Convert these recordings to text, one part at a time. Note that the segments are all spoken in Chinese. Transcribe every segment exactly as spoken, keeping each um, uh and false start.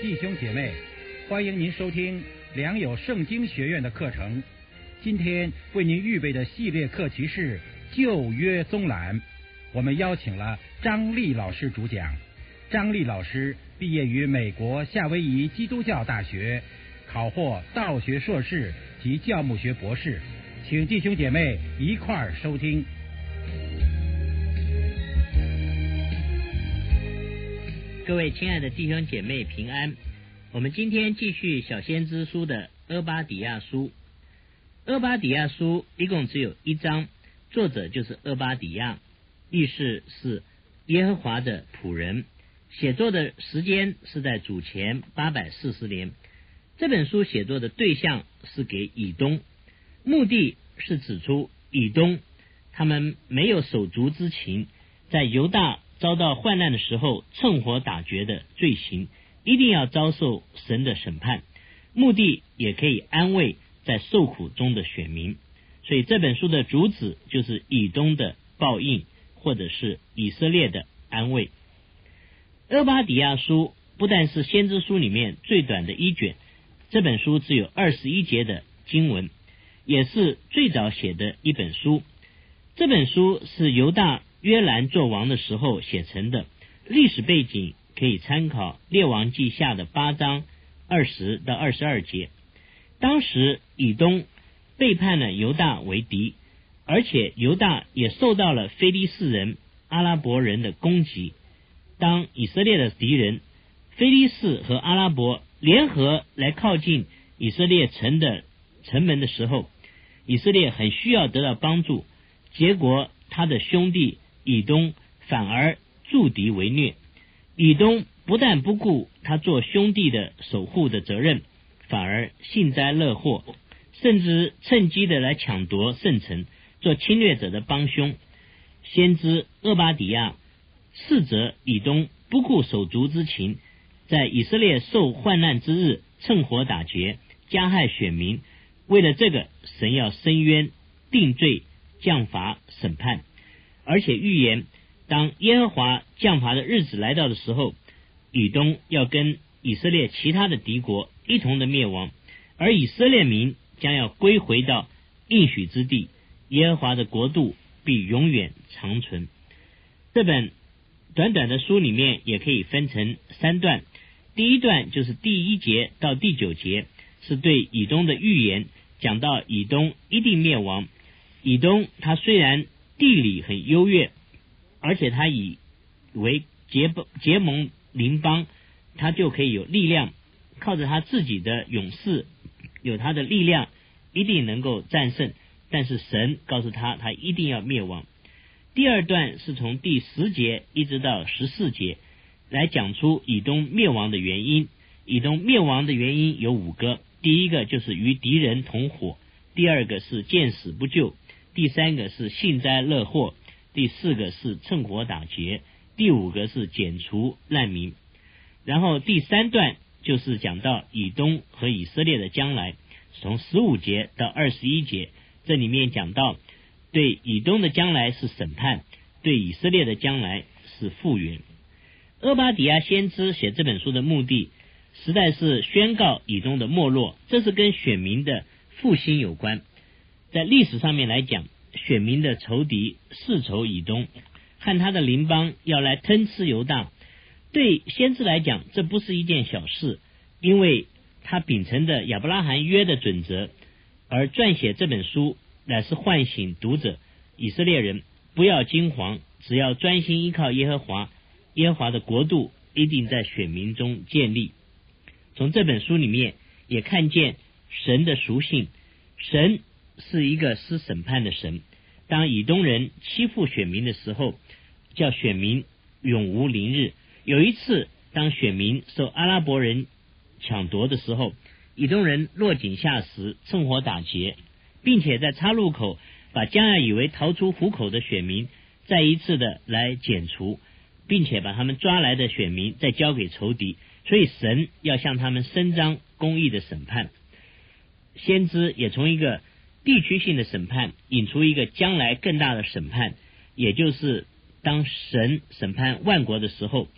弟兄姐妹，欢迎您收听良友圣经学院的课程。今天为您预备的系列课题是旧约综览，我们邀请了张丽老师主讲。张丽老师毕业于美国夏威夷基督教大学，考获道学硕士及教牧学博士，请弟兄姐妹一块儿收听。 各位亲爱的弟兄姐妹平安，我们今天继续小先知书的俄巴底亚书。俄巴底亚书一共只有一章，作者就是俄巴底亚，意思是耶和华的仆人，写作的时间是在主前八百四十年。这本书写作的对象是给以东，目的是指出以东他们没有手足之情，在犹大遭到患难的时候趁火打劫的罪行，一定要遭受神的审判，目的也可以安慰在受苦中的选民。所以这本书的主旨就是以东的报应，或者是以色列的安慰。俄巴底亚书不但是先知书里面最短的一卷，这本书只有二十一节的经文，也是最早写的一本书。这本书是犹大约兰做王的时候写成的，历史背景可以参考列王记下的八章二十到二十二节。当时以东背叛了犹大为敌，而且犹大也受到了非利士人、阿拉伯人的攻击。当以色列的敌人非利士和阿拉伯联合来靠近以色列城的城门的时候，以色列很需要得到帮助，结果他的兄弟以东反而助敌为虐。以东不但不顾他做兄弟的守护的责任，反而幸灾乐祸，甚至趁机的来抢夺圣城，做侵略者的帮凶。先知俄巴底亚斥责以东不顾手足之情，在以色列受患难之日趁火打劫，加害选民。为了这个，神要伸冤定罪，降罚审判，而且预言当耶和华降罚的日子来到的时候，以东要跟以色列其他的敌国一同的灭亡，而以色列民将要归回到应许之地，耶和华的国度必永远长存。这本短短的书里面也可以分成三段，第一段就是第一节到第九节，是对以东的预言，讲到以东一定灭亡。以东他虽然地理很优越，而且他以为结结盟邻邦，他就可以有力量，靠着他自己的勇士，有他的力量，一定能够战胜。但是神告诉他，他一定要灭亡。第二段是从第十节一直到十四节，来讲出以东灭亡的原因。以东灭亡的原因有五个，第一个就是与敌人同伙，第二个是见死不救，第三个是幸灾乐祸，第四个是趁火打劫，第五个是剪除难民。然后第三段就是讲到以东和以色列的将来，从十五节到二十一节，这里面讲到对以东的将来是审判，对以色列的将来是复原。俄巴底亚先知写这本书的目的，实在是宣告以东的没落，这是跟选民的复兴有关。在历史上面来讲，选民的仇敌世仇以东，和他的邻邦要来吞吃犹大，对先知来讲这不是一件小事，因为他秉承着亚伯拉罕约的准则，而撰写这本书乃是唤醒读者以色列人不要惊惶，只要专心依靠耶和华，耶和华的国度一定在选民中建立。从这本书里面也看见神的属性，神是一个施审判的神。当以东人欺负选民的时候，叫选民永无宁日。有一次当选民受阿拉伯人抢夺的时候，以东人落井下石，趁火打劫，并且在岔路口把将要以为逃出虎口的选民再一次的来剪除，并且把他们抓来的选民再交给仇敌。所以神要向他们伸张公义的审判。先知也从一个地区性的审判引出一个将来更大的审判，也就是当神审判万国的时候，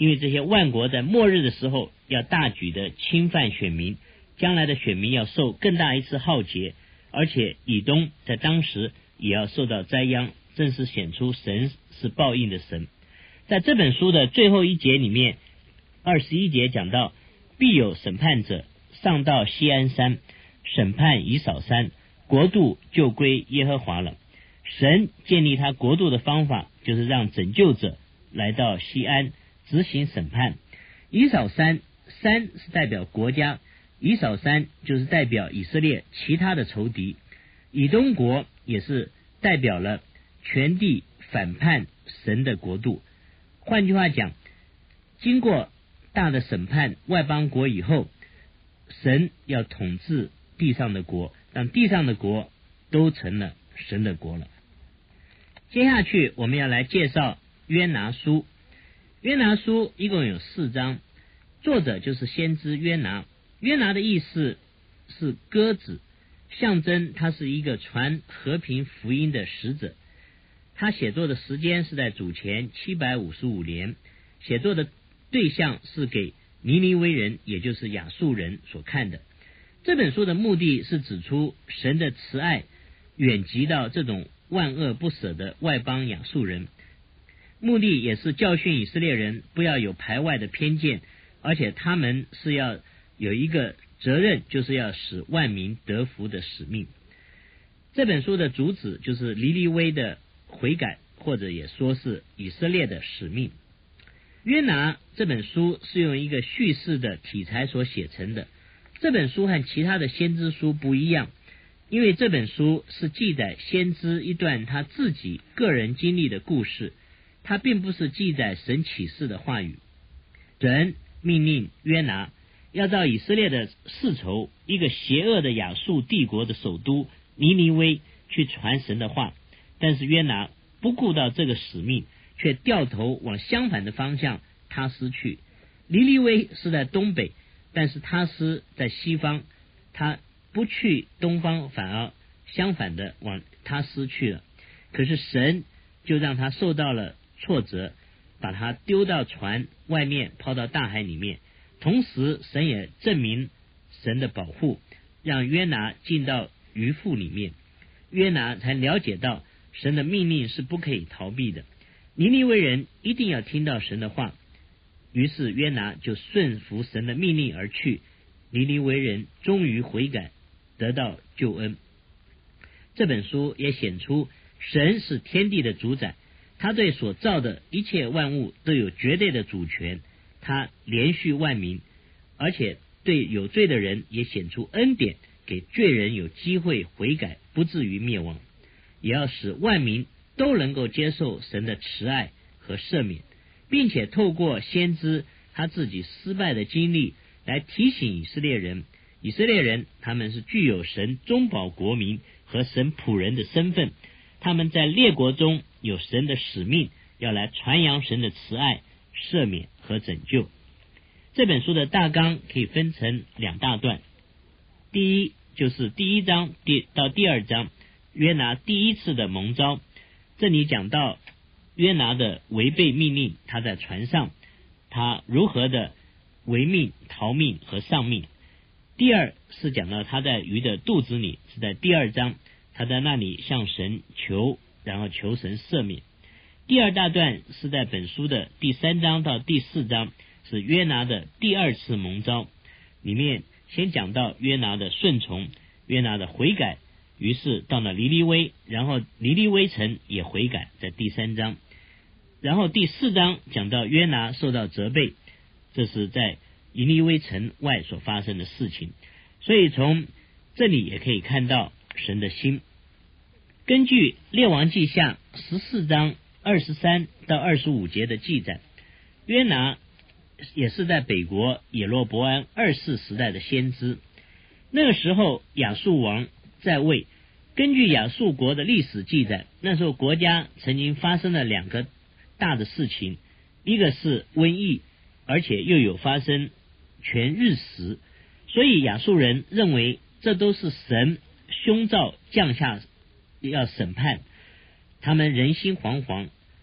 因为这些万国在末日的时候要大举的侵犯选民，将来的选民要受更大一次浩劫，而且以东在当时也要受到灾殃，正是显出神是报应的神。在这本书的最后一节里面，二十一节讲到，必有审判者上到锡安山，审判以扫山，国度就归耶和华了。神建立他国度的方法，就是让拯救者来到锡安执行审判。以扫山，山是代表国家，以扫山就是代表以色列其他的仇敌，以东国也是代表了全地反叛神的国度。换句话讲，经过大的审判外邦国以后，神要统治地上的国，让地上的国都成了神的国了。接下去我们要来介绍约拿书。约拿书一共有四章，作者就是先知约拿。约拿的意思是鸽子，象征他是一个传和平福音的使者。他写作的时间是在主前七百五十五年，写作的对象是给尼尼微人，也就是亚述人所看的。这本书的目的是指出神的慈爱远及到这种万恶不舍的外邦亚述人，目的也是教训以色列人不要有排外的偏见，而且他们是要有一个责任，就是要使万民得福的使命。这本书的主旨就是尼尼微的悔改，或者也说是以色列的使命。约拿这本书是用一个叙事的题材所写成的。这本书和其他的先知书不一样，因为这本书是记载先知一段他自己个人经历的故事，它并不是记载神启示的话语。神命令约拿要到以色列的世仇，一个邪恶的亚述帝国的首都尼尼微去传神的话，但是约拿不顾到这个使命，却掉头往相反的方向他施去。尼尼微是在东北，但是他施在西方，他不去东方，反而相反的往他施去了。可是神就让他受到了挫折，把他丢到船外面，抛到大海里面。同时神也证明神的保护，让约拿进到鱼腹里面，约拿才了解到神的命令是不可以逃避的，尼尼微人一定要听到神的话。于是约拿就顺服神的命令而去，尼尼微人终于悔改，得到救恩。这本书也显出神是天地的主宰，他对所造的一切万物都有绝对的主权，他连续万民，而且对有罪的人也显出恩典，给罪人有机会悔改，不至于灭亡，也要使万民都能够接受神的慈爱和赦免，并且透过先知他自己失败的经历来提醒以色列人，以色列人他们是具有神中保国民和神仆人的身份，他们在列国中有神的使命，要来传扬神的慈爱、赦免和拯救。这本书的大纲可以分成两大段，第一就是第一章到第二章，约拿第一次的蒙召，这里讲到约拿的违背命令，他在船上他如何的违命、逃命和丧命。第二是讲到他在鱼的肚子里，是在第二章，他在那里向神求，然后求神赦免。第二大段是在本书的第三章到第四章，是约拿的第二次蒙召，里面先讲到约拿的顺从，约拿的悔改，于是到了尼尼微，然后尼尼微城也悔改，在第三章。然后第四章讲到约拿受到责备，这是在尼尼微城外所发生的事情。所以从这里也可以看到神的心。根据列王记下十四章二十三到二十五节的记载，约拿也是在北国耶罗伯安二世时代的先知。那个时候亚述王在位，根据亚述国的历史记载，那时候国家曾经发生了两个大的事情，一个是瘟疫，而且又有发生全日食，所以亚述人认为这都是神凶兆降下要审判，他们人心惶惶。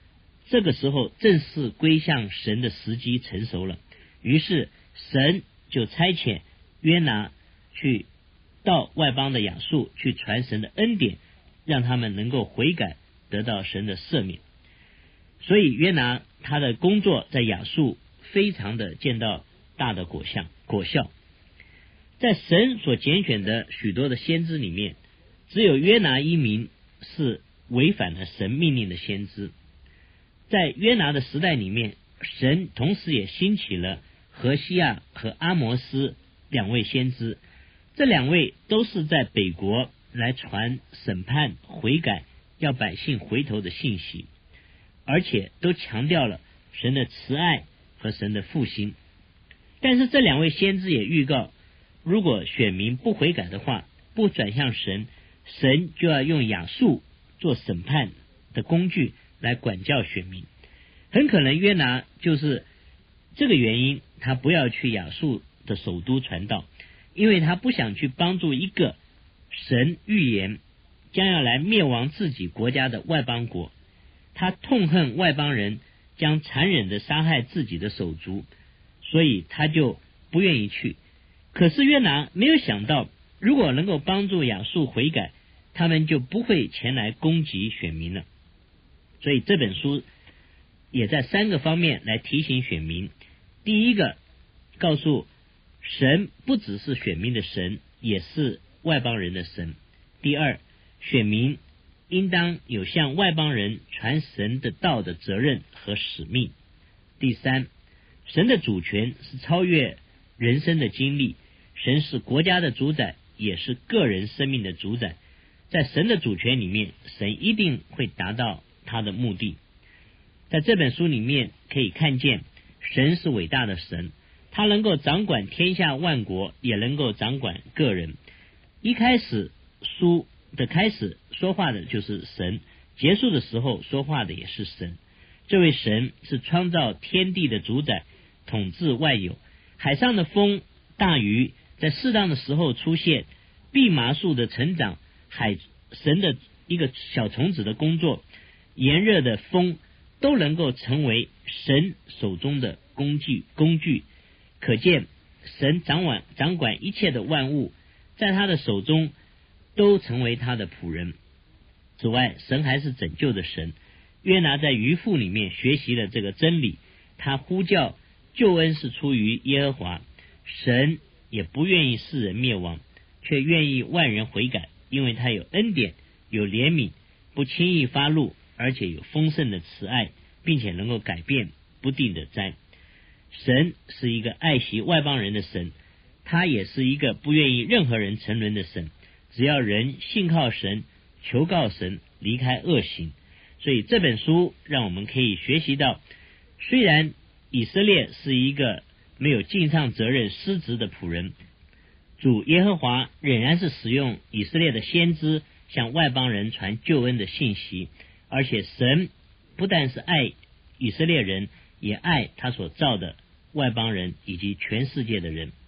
这个时候正是归向神的时机成熟了，于是神就差遣约拿去到外邦的亚述去传神的恩典，让他们能够悔改，得到神的赦免。所以约拿他的工作在亚述非常的见到大的果效果效。在神所拣选的许多的先知里面，只有约拿一名是违反了神命令的先知。在约拿的时代里面，神同时也兴起了何西亚和阿摩斯两位先知，这两位都是在北国来传审判悔改要百姓回头的信息，而且都强调了神的慈爱和神的复兴。但是这两位先知也预告，如果选民不悔改的话，不转向神，神就要用亚述做审判的工具来管教选民。很可能约拿就是这个原因，他不要去亚述的首都传道，因为他不想去帮助一个神预言将要来灭亡自己国家的外邦国。他痛恨外邦人将残忍的杀害自己的手足，所以他就不愿意去。可是约拿没有想到，如果能够帮助亚述悔改，他们就不会前来攻击选民了。所以这本书也在三个方面来提醒选民。第一个，告诉神不只是选民的神，也是外邦人的神。第二，选民应当有向外邦人传神的道的责任和使命。第三，神的主权是超越人生的经历，神是国家的主宰，也是个人生命的主宰。在神的主权里面，神一定会达到他的目的。在这本书里面可以看见，神是伟大的神，他能够掌管天下万国，也能够掌管个人。一开始书的开始说话的就是神，结束的时候说话的也是神。这位神是创造天地的主宰，统治万有。海上的风大鱼在适当的时候出现，蓖麻树的成长，海神的一个小虫子的工作，炎热的风都能够成为神手中的工具工具。可见神掌管掌管一切的万物，在他的手中都成为他的仆人。此外，神还是拯救的神。约拿在渔父里面学习了这个真理，他呼叫救恩是出于耶和华，神也不愿意世人灭亡，却愿意万人悔改，因为他有恩典，有怜悯，不轻易发怒，而且有丰盛的慈爱，并且能够改变不定的灾。神是一个爱惜外邦人的神，他也是一个不愿意任何人沉沦的神，只要人信靠神，求告神，离开恶行。所以这本书让我们可以学习到，虽然以色列是一个没有尽上责任失职的仆人，主耶和华仍然是使用以色列的先知向外邦人传救恩的信息，而且神不但是爱以色列人，也爱他所造的外邦人以及全世界的人。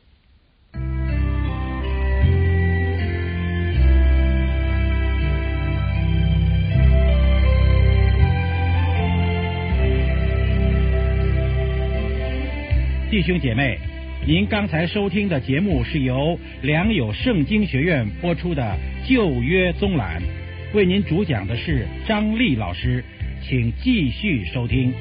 弟兄姐妹，您刚才收听的节目是由良友圣经学院播出的旧约综览，为您主讲的是张丽老师，请继续收听。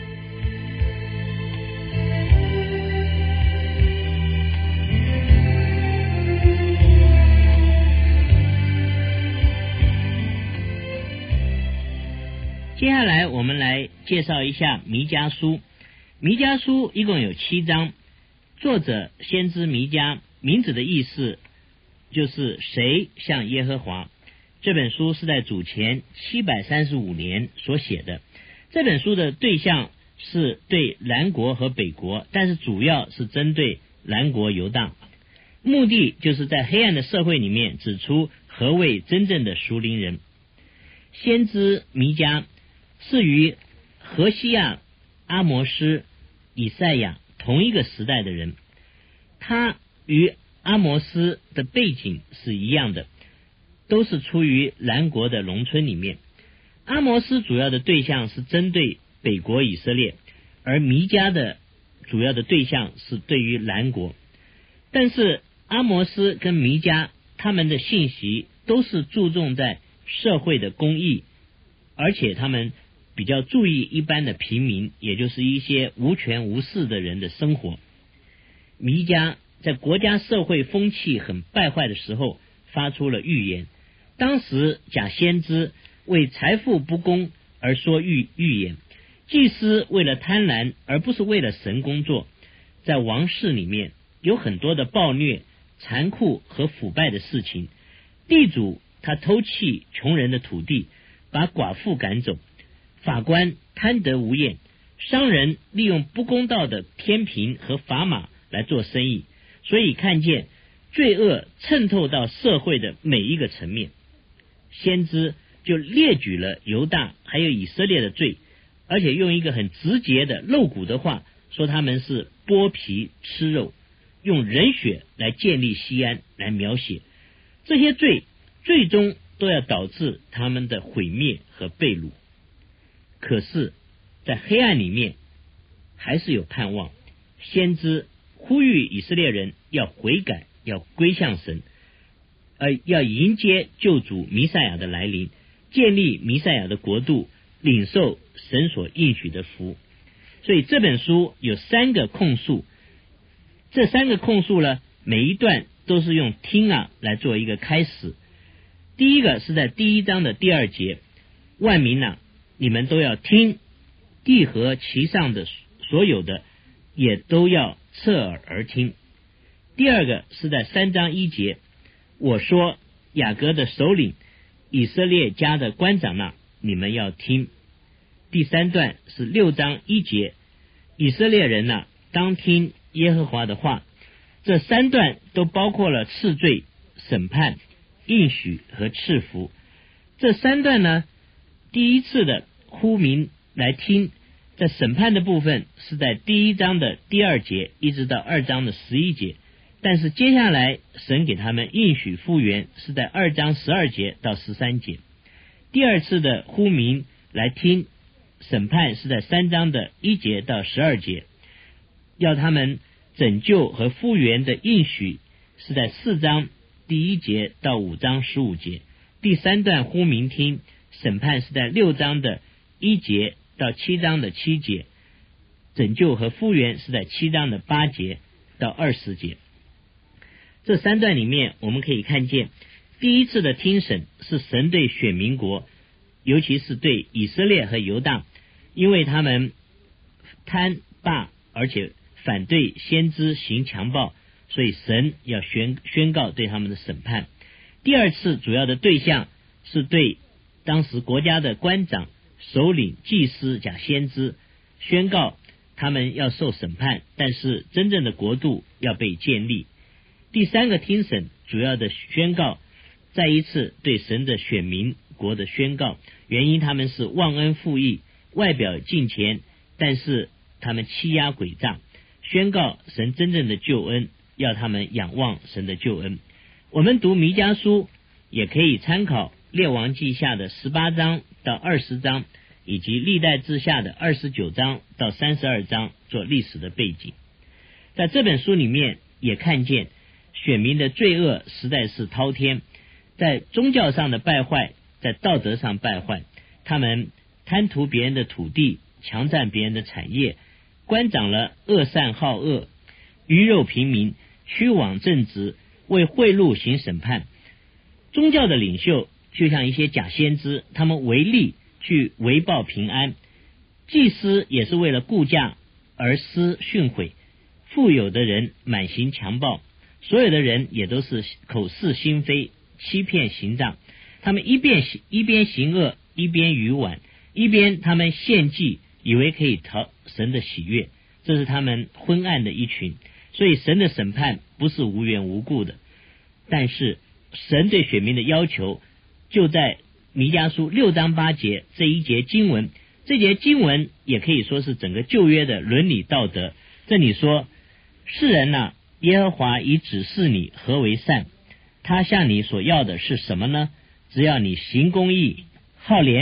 接下来我们来介绍一下弥迦书。弥迦书一共有七章，作者先知弥迦，名字的意思就是谁像耶和华。这本书是在主前七百三十五年所写的。这本书的对象是对南国和北国，但是主要是针对南国犹大，目的就是在黑暗的社会里面指出何谓真正的属灵人。先知弥迦是与何西亚、阿摩斯、以赛亚同一个时代的人，他与阿摩斯的背景是一样的，都是出于南国的农村里面。阿摩斯主要的对象是针对北国以色列，而弥迦的主要的对象是对于南国。但是阿摩斯跟弥迦他们的信息都是注重在社会的公义，而且他们比较注意一般的平民，也就是一些无权无势的人的生活。弥迦在国家社会风气很败坏的时候发出了预言，当时假先知为财富不公而说预预言，祭司为了贪婪而不是为了神工作，在王室里面有很多的暴虐、残酷和腐败的事情。地主他偷窃穷人的土地，把寡妇赶走，法官贪得无厌，商人利用不公道的天平和砝码来做生意，所以看见罪恶渗透到社会的每一个层面。先知就列举了犹大还有以色列的罪，而且用一个很直接的露骨的话说他们是剥皮吃肉，用人血来建立西安来描写这些罪，最终都要导致他们的毁灭和被掳。可是在黑暗里面还是有盼望，先知呼吁以色列人要悔改，要归向神，而要迎接救主弥赛亚的来临，建立弥赛亚的国度，领受神所应许的福。所以这本书有三个控诉，这三个控诉呢，每一段都是用听啊来做一个开始。第一个是在第一章的第二节，万民啊，你们都要听，地和其上的所有的也都要侧耳而听。第二个是在三章一节，我说雅各的首领，以色列家的官长啊，你们要听。第三段是六章一节，以色列人啊，当听耶和华的话。这三段都包括了斥罪、审判、应许和赐福。这三段呢，第一次的呼民来听，在审判的部分是在第一章的第二节一直到二章的十一节，但是接下来神给他们应许复原是在二章十二节到十三节。第二次的呼民来听，审判是在三章的一节到十二节，要他们拯救和复原的应许是在四章第一节到五章十五节。第三段呼民听，审判是在六章的一节到七章的七节，拯救和复原是在七章的八节到二十节。这三段里面我们可以看见，第一次的听审是神对选民国，尤其是对以色列和犹大，因为他们贪霸而且反对先知行强暴，所以神要宣宣告对他们的审判。第二次主要的对象是对当时国家的官长、首领、祭司、假先知，宣告他们要受审判，但是真正的国度要被建立。第三个听审主要的宣告，再一次对神的选民国的宣告，原因他们是忘恩负义，外表敬虔，但是他们欺压诡诈，宣告神真正的救恩，要他们仰望神的救恩。我们读弥迦书也可以参考列王记下的十八章到二十章，以及历代志下的二十九章到三十二章做历史的背景。在这本书里面也看见选民的罪恶实在是滔天，在宗教上的败坏，在道德上败坏，他们贪图别人的土地，强占别人的产业，官长了恶善好恶，鱼肉平民，虚妄正直，为贿赂行审判。宗教的领袖就像一些假先知，他们为利去围报平安，祭司也是为了顾价而施训诲，富有的人满行强暴，所有的人也都是口是心非，欺骗行诈，他们一边一边行恶，一边愚顽，一边他们献祭，以为可以讨神的喜悦，这是他们昏暗的一群。所以神的审判不是无缘无故的，但是神对选民的要求就在弥迦书六章八节这一节经文，这节经文也可以说是整个旧约的伦理道德。这里说，世人啊，耶和华已指示你何为善，他向你所要的是什么呢？只要你行公义，好怜悯，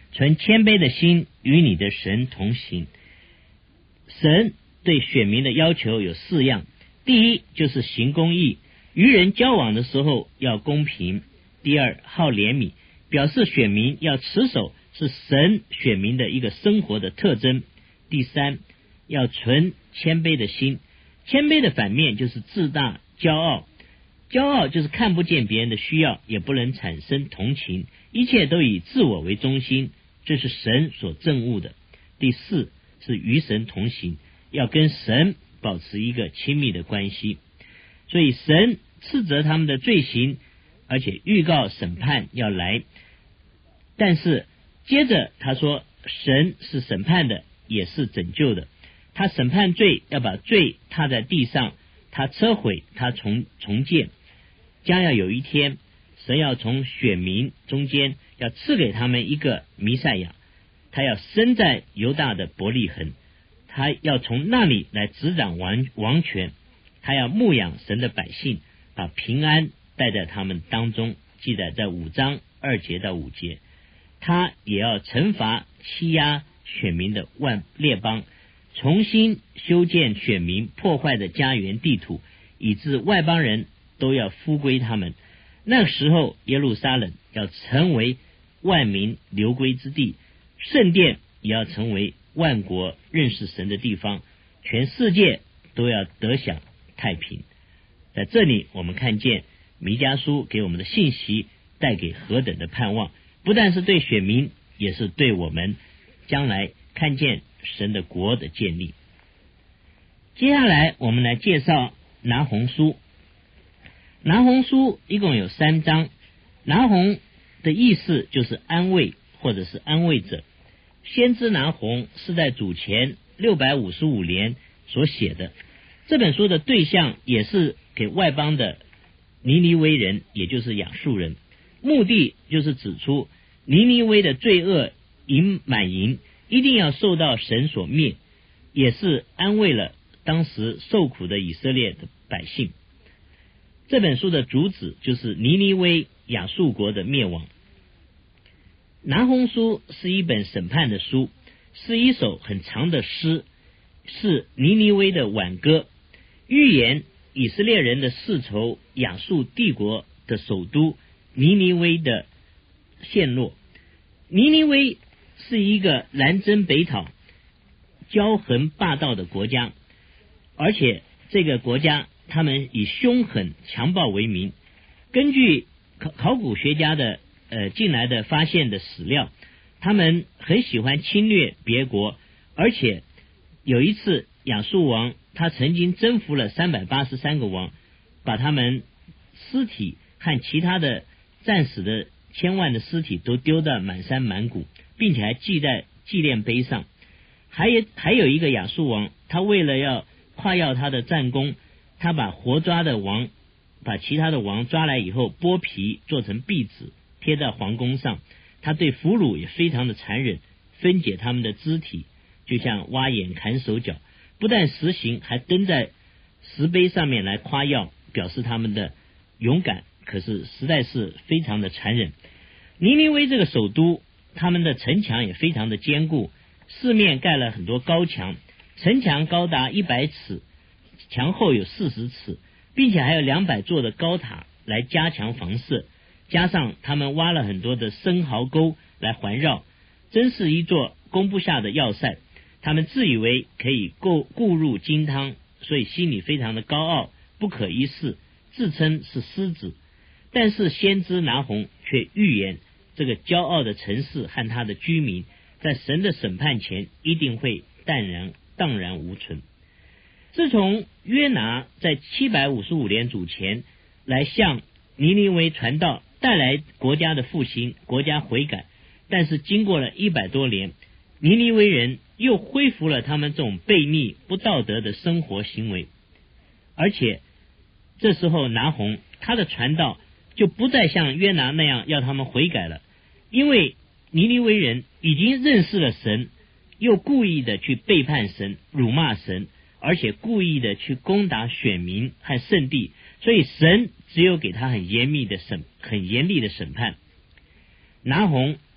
存谦卑的心，与你的神同行。神对选民的要求有四样，第一就是行公义，与人交往的时候要公平；第二，好怜悯，表示选民要持守是神选民的一个生活的特征；第三，要存谦卑的心，谦卑的反面就是自大骄傲，骄傲就是看不见别人的需要，也不能产生同情，一切都以自我为中心，这是神所憎恶的。第四是与神同行，要跟神保持一个亲密的关系。所以神斥责他们的罪行，而且预告审判要来，但是接着他说神是审判的，也是拯救的。他审判罪，要把罪踏在地上，他撤毁，他重重建。将要有一天，神要从选民中间要赐给他们一个弥赛亚，他要生在犹大的伯利恒，他要从那里来执掌王王权，他要牧养神的百姓，把平安带在他们当中，记载在五章二节到五节。他也要惩罚欺压选民的万列邦，重新修建选民破坏的家园地土，以致外邦人都要复归他们。那个时候耶路撒冷要成为万民流归之地，圣殿也要成为万国认识神的地方，全世界都要得享太平。在这里我们看见弥迦书给我们的信息带给何等的盼望，不但是对选民，也是对我们将来看见神的国的建立。接下来我们来介绍拿红书。拿红书一共有三章，拿红的意思就是安慰或者是安慰者。先知拿红是在主前六百五十五年所写的，这本书的对象也是给外邦的尼尼微人，也就是亚述人，目的就是指出尼尼微的罪恶盈满盈，一定要受到神所灭，也是安慰了当时受苦的以色列的百姓。这本书的主旨就是尼尼微亚述国的灭亡。拿红书是一本审判的书，是一首很长的诗，是尼尼微的挽歌，预言以色列人的世仇亚述帝国的首都尼尼微的陷落。尼尼微是一个南征北讨、骄横霸道的国家，而且这个国家他们以凶狠强暴为名。根据考考古学家的呃近来的发现的史料，他们很喜欢侵略别国，而且有一次亚述王他曾经征服了三百八十三个王，把他们尸体和其他的战死的千万的尸体都丢到满山满谷，并且还记在纪念碑上。还有还有一个亚述王，他为了要夸耀他的战功，他把活抓的王，把其他的王抓来以后剥皮做成壁纸贴在皇宫上。他对俘虏也非常的残忍，分解他们的肢体，就像挖眼砍手脚，不但实行，还登在石碑上面来夸耀，表示他们的勇敢，可是实在是非常的残忍。尼尼微这个首都，他们的城墙也非常的坚固，四面盖了很多高墙，城墙高达一百尺，墙厚有四十尺，并且还有两百座的高塔来加强防射，加上他们挖了很多的生壕沟来环绕，真是一座攻不下的要塞。他们自以为可以固固入金汤，所以心里非常的高傲，不可一世，自称是狮子。但是先知拿红却预言，这个骄傲的城市和他的居民在神的审判前一定会淡然荡然无存。自从约拿在七百五十五年主前来向尼尼微传道，带来国家的复兴，国家悔改，但是经过了一百多年，尼尼微人又恢复了他们这种悖逆不道德的生活行为。而且这时候拿红他的传道就不再像约拿那样要他们悔改了，因为尼尼微人已经认识了神，又故意的去背叛神，辱骂神，而且故意的去攻打选民和圣地，所以神只有给他很严密的审很严厉的审判。拿红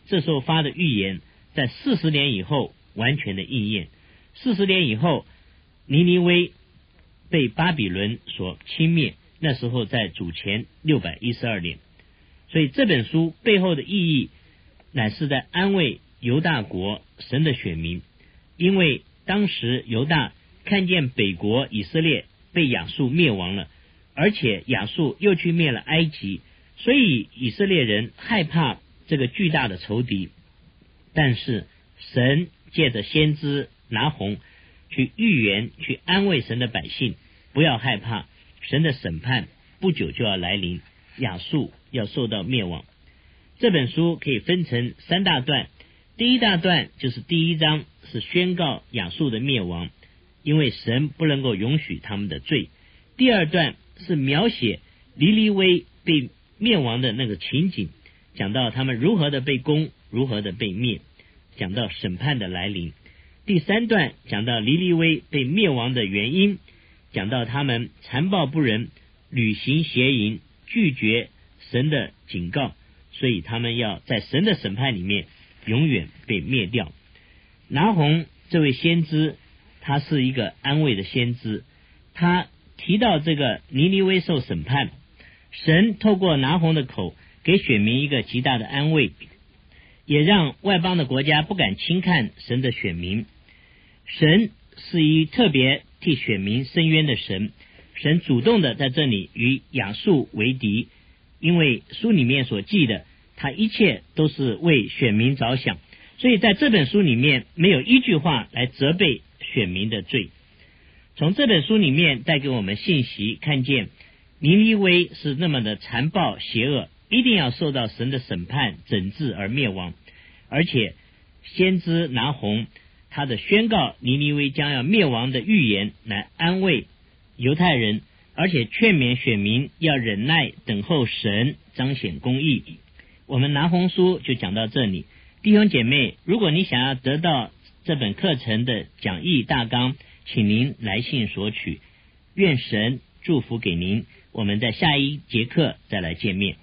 这时候发的预言在四十年以后完全的应验。四十年以后，尼尼微被巴比伦所侵灭，那时候在主前六百一十二年。所以这本书背后的意义乃是在安慰犹大国神的选民，因为当时犹大看见北国以色列被亚述灭亡了，而且亚述又去灭了埃及，所以以色列人害怕这个巨大的仇敌。但是神借着先知拿鸿去预言，去安慰神的百姓，不要害怕，神的审判不久就要来临，亚述要受到灭亡。这本书可以分成三大段，第一大段就是第一章，是宣告亚述的灭亡，因为神不能够容许他们的罪。第二段是描写尼尼微被灭亡的那个情景，讲到他们如何的被攻，如何的被灭，讲到审判的来临。第三段讲到尼尼微被灭亡的原因，讲到他们残暴不仁，履行邪淫，拒绝神的警告，所以他们要在神的审判里面永远被灭掉。拿鸿这位先知，他是一个安慰的先知，他提到这个尼尼微受审判，神透过拿鸿的口给选民一个极大的安慰，也让外邦的国家不敢轻看神的选民。神是一特别替选民伸冤的神，神主动的在这里与亚述为敌，因为书里面所记的，他一切都是为选民着想，所以在这本书里面没有一句话来责备选民的罪。从这本书里面带给我们信息，看见尼尼微是那么的残暴邪恶，一定要受到神的审判整治而灭亡。而且先知拿鸿他的宣告尼尼微将要灭亡的预言，来安慰犹太人，而且劝勉选民要忍耐等候神彰显公义。我们拿鸿书就讲到这里。弟兄姐妹，如果你想要得到这本课程的讲义大纲，请您来信索取。愿神祝福给您，我们在下一节课再来见面。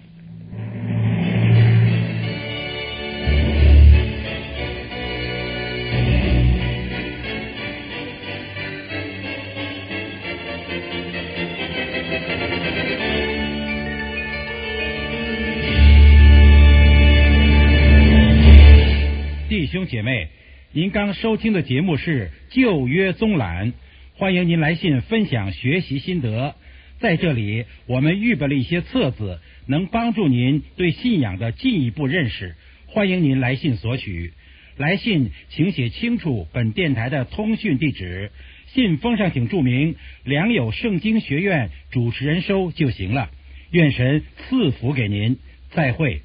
弟兄姐妹，您刚收听的节目是旧约综览，欢迎您来信分享学习心得。在这里我们预备了一些册子，能帮助您对信仰的进一步认识，欢迎您来信索取。来信请写清楚本电台的通讯地址，信封上请注明良友圣经学院主持人收就行了。愿神赐福给您，再会。